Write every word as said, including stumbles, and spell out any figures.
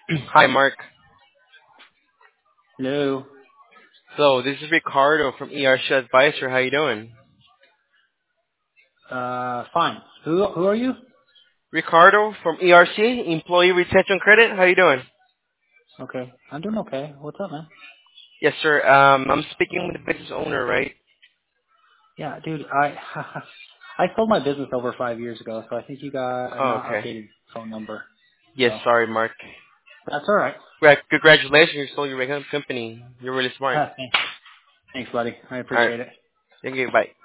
Hi, Mark. Hello. So this is Ricardo from E R C Advisor. How you doing? Uh, fine. Who who are you? Ricardo from E R C, Employee Retention Credit. How you doing? Okay, I'm doing okay. What's up, man? Yes, sir. Um, I'm speaking with the business owner, right? Yeah, dude. I I sold my business over five years ago, so I think you got a Oh, not okay. updated phone number. Yes, So sorry, Mark. that's all right. Gra- Congratulations, you sold your company. You're really smart. Thanks, thanks, buddy. I All right. appreciate it. Thank you. Bye.